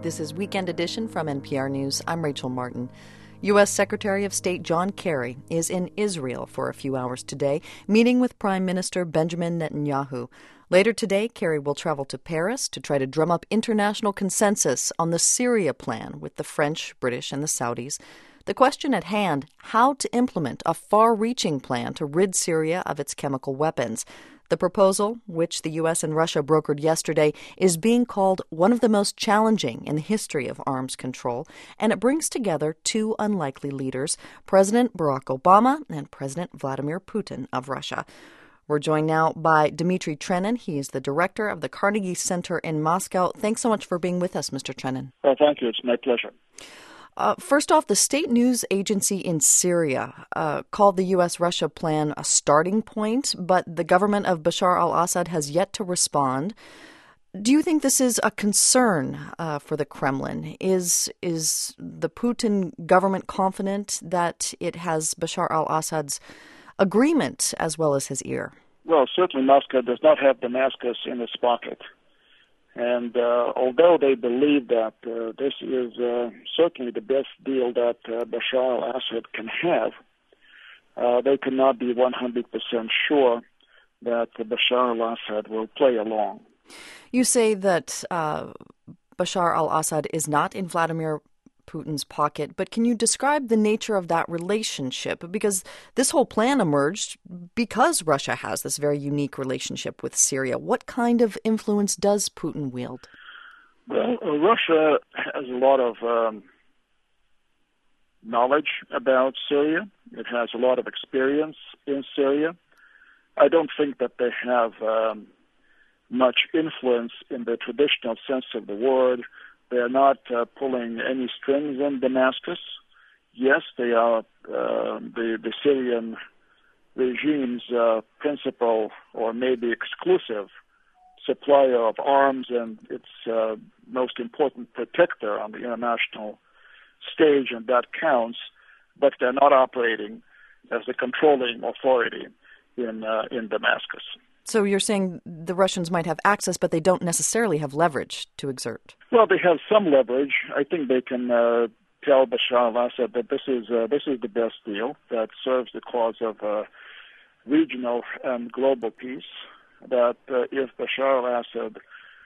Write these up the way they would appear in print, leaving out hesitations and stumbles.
This is Weekend Edition from NPR News. I'm Rachel Martin. U.S. Secretary of State John Kerry is in Israel for a few hours today, meeting with Prime Minister Benjamin Netanyahu. Later today, Kerry will travel to Paris to try to drum up international consensus on the Syria plan with the French, British, and the Saudis. The question at hand, how to implement a far-reaching plan to rid Syria of its chemical weapons. The proposal, which the U.S. and Russia brokered yesterday, is being called one of the most challenging in the history of arms control, and it brings together two unlikely leaders, President Barack Obama and President Vladimir Putin of Russia. We're joined now by Dmitry Trenin. He is the director of the Carnegie Center in Moscow. Thanks so much for being with us, Mr. Trenin. Well, thank you. It's my pleasure. First off, the state news agency in Syria called the U.S.-Russia plan a starting point, but the government of Bashar al-Assad has yet to respond. Do you think this is a concern for the Kremlin? Is the Putin government confident that it has Bashar al-Assad's agreement as well as his ear? Well, certainly Moscow does not have Damascus in its pocket. And although they believe that this is certainly the best deal that Bashar al-Assad can have, they cannot be 100% sure that Bashar al-Assad will play along. You say that Bashar al-Assad is not in Vladimir Putin's pocket, but can you describe the nature of that relationship? Because this whole plan emerged because Russia has this very unique relationship with Syria. What kind of influence does Putin wield? Well, Russia has a lot of knowledge about Syria. It has a lot of experience in Syria. I don't think that they have much influence in the traditional sense of the word. They are not pulling any strings in Damascus. Yes, they are the Syrian regime's principal or maybe exclusive supplier of arms and its most important protector on the international stage, and that counts, but they're not operating as the controlling authority in Damascus. So you're saying the Russians might have access, but they don't necessarily have leverage to exert? Well, they have some leverage. I think they can tell Bashar al-Assad that this is the best deal that serves the cause of regional and global peace, that if Bashar al-Assad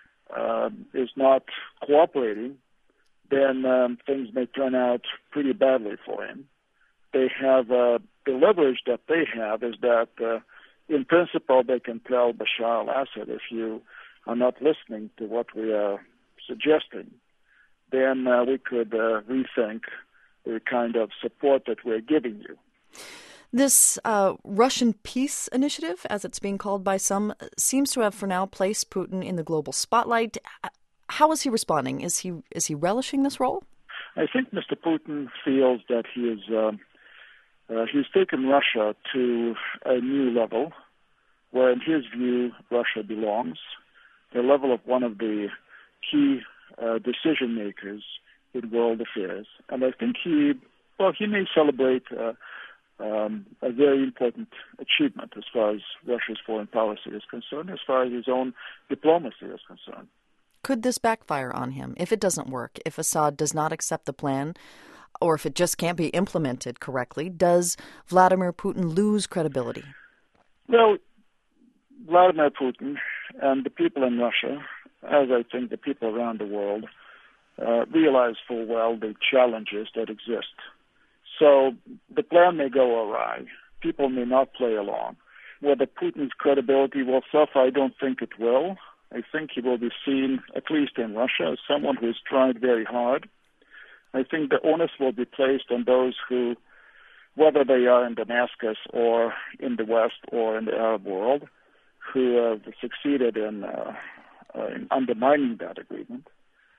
is not cooperating, then things may turn out pretty badly for him. They have the leverage that they have is that in principle, they can tell Bashar al-Assad, if you are not listening to what we are suggesting, then we could rethink the kind of support that we're giving you. This Russian peace initiative, as it's being called by some, seems to have for now placed Putin in the global spotlight. How is he responding? Is he relishing this role? I think Mr. Putin feels that he's taken Russia to a new level where, in his view, Russia belongs, the level of one of the key decision makers in world affairs. And I think he may celebrate a very important achievement as far as Russia's foreign policy is concerned, as far as his own diplomacy is concerned. Could this backfire on him if it doesn't work, if Assad does not accept the plan, or if it just can't be implemented correctly? Does Vladimir Putin lose credibility? Well, Vladimir Putin and the people in Russia, as I think the people around the world, realize full well the challenges that exist. So the plan may go awry. People may not play along. Whether Putin's credibility will suffer, I don't think it will. I think he will be seen, at least in Russia, as someone who has tried very hard. I think the onus will be placed on those who, whether they are in Damascus or in the West or in the Arab world, who have succeeded in undermining that agreement.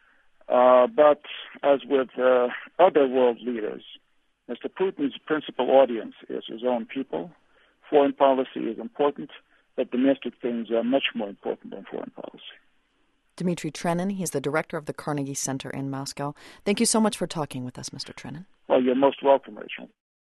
But as with other world leaders, Mr. Putin's principal audience is his own people. Foreign policy is important, but domestic things are much more important than foreign policy. Dmitry Trenin, he's the director of the Carnegie Center in Moscow. Thank you so much for talking with us, Mr. Trenin. Well, you're most welcome, Rachel.